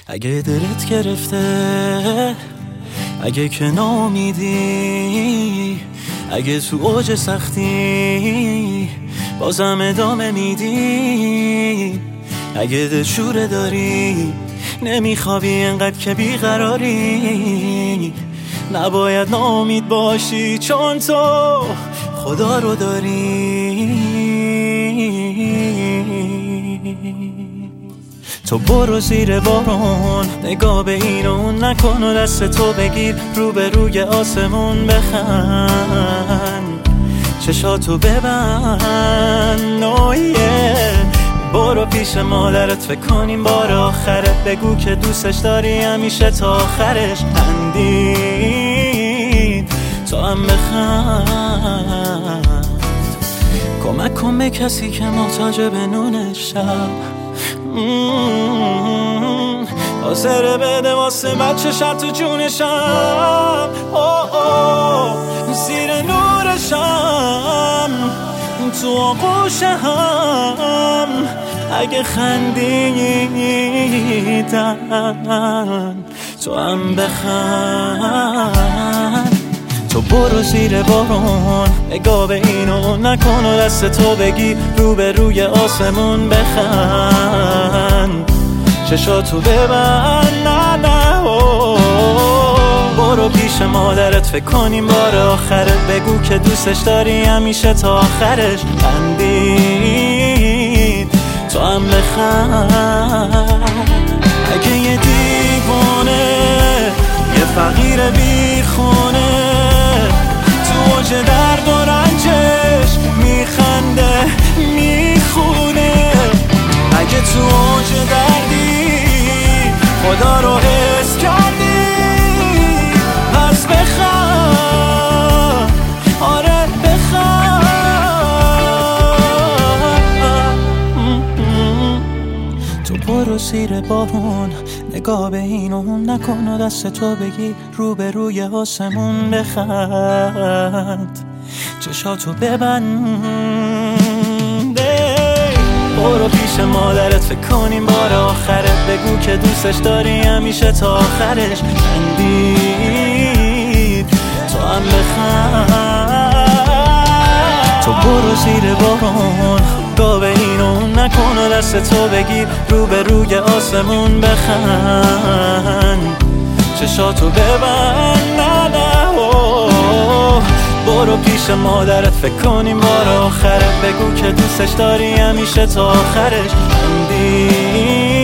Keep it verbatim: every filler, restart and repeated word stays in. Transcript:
اگه دلت گرفته، اگه که ناامیدی، اگه تو اوج سختی بازم ادامه میدی، اگه دلشوره داری نمیخوابی انقدر که بیقراری، نباید ناامید باشی چون تو خدا رو داری. تو برو زیر بارون، نگاه به این و اون نکن و دست تو بگیر رو به روی آسمون بخند، چشاتو ببند نویه. برو پیش مادرت فکر کنیم بار آخرت، بگو که دوستش داری همیشه تا آخرش. خندید تو هم بخند، کمک کن به کسی که محتاج به نون شب، حاضره بده واسه بچه شب تو جونشم. اوه اوه زیر نورشم، تو آغوشم، اگه خندیدن تو هم بخند. تو برو زیر بارون، نگاه به این و نکن و دست تو بگی رو به روی آسمون بخند، چشاتو ببند نه نه. برو پیش مادرت فکر کنیم بار آخرت، بگو که دوستش داری همیشه تا آخرش. خندید تو هم بخند. اگه یه دیوانه، یه فقیر بیخونه، تو اوج درد و رنجش میخنده میخونه، اگه تو اوج دردی خدا رو حس کردی پس بخند، آره بخند. تو برو زیر بارون، نگاه به این و اون نکن و دست تو بگی رو به روی آسمون بخند، چشاتو ببند. برو پیش مادرت فکر کنیم بار آخرت، بگو که دوستش داری همیشه تا آخرش. خندید تو هم بخند. تو برو زیر بارون، نگاه به این و اون نکن و دست تو بگیر رو به روی آسمون بخند، چشاتو ببند نه نه. برو پیش مادرت فکر کنیم بار آخرت، بگو که دوستش داری همیشه تا آخرش. خندید